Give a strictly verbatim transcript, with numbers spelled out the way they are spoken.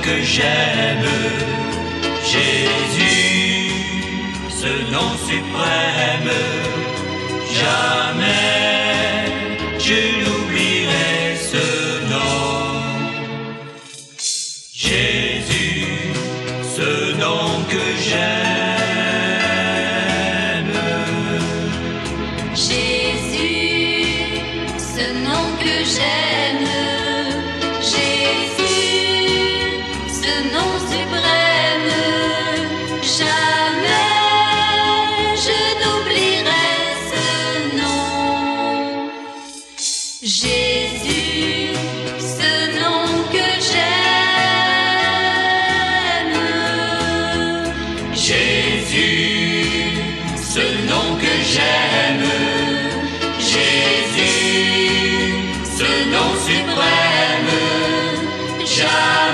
que j'aime. Jésus, ce nom suprême, jamais je n'oublierai ce nom. Jésus, ce nom que j'aime. Jésus, ce nom que j'aime. Jésus, ce nom suprême, jamais je n'oublierai ce nom. Jésus, ce nom que j'aime. Jésus, ce nom que j'aime. Jésus, ce nom suprême, jamais